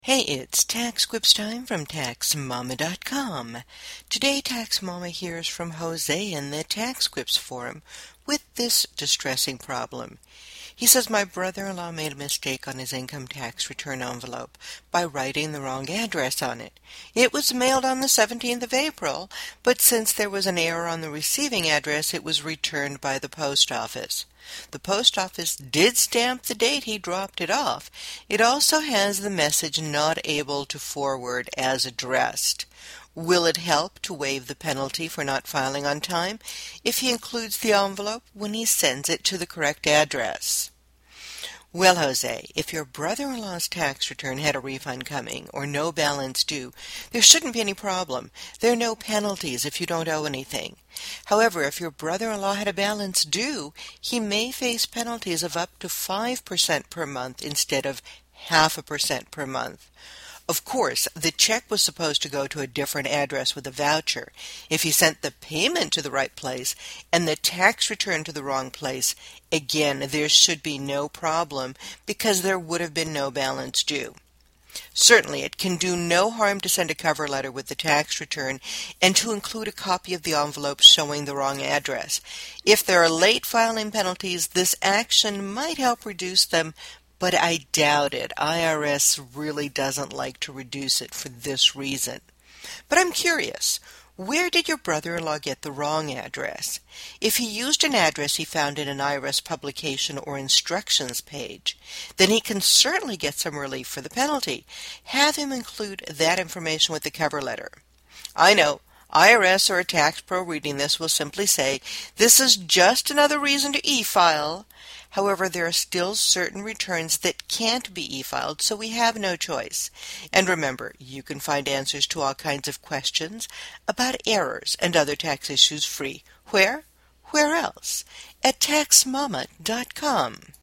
Hey, it's Tax Quips time from TaxMama.com. Today, Tax Mama hears from Jose in the Tax Quips forum with this distressing problem. He says my brother-in-law made a mistake on his income tax return envelope by writing the wrong address on it. It was mailed on the 17th of April, but since there was an error on the receiving address, it was returned by the post office. The post office did stamp the date he dropped it off. It also has the message "not able to forward" as addressed. Will it help to waive the penalty for not filing on time if he includes the envelope when he sends it to the correct address? Well, Jose, if your brother-in-law's tax return had a refund coming or no balance due, there shouldn't be any problem. There are no penalties if you don't owe anything. However, if your brother-in-law had a balance due, he may face penalties of up to 5% per month instead of 0.5% per month. Of course, the check was supposed to go to a different address with a voucher. If he sent the payment to the right place and the tax return to the wrong place, again, there should be no problem because there would have been no balance due. Certainly, it can do no harm to send a cover letter with the tax return and to include a copy of the envelope showing the wrong address. If there are late filing penalties, this action might help reduce them, but I doubt it. IRS really doesn't like to reduce it for this reason. But I'm curious, where did your brother-in-law get the wrong address? If he used an address he found in an IRS publication or instructions page, then he can certainly get some relief for the penalty. Have him include that information with the cover letter. I know, IRS or a tax pro reading this will simply say, "This is just another reason to e-file." However, there are still certain returns that can't be e-filed, so we have no choice. And remember, you can find answers to all kinds of questions about errors and other tax issues free. Where? Where else? At TaxMama.com.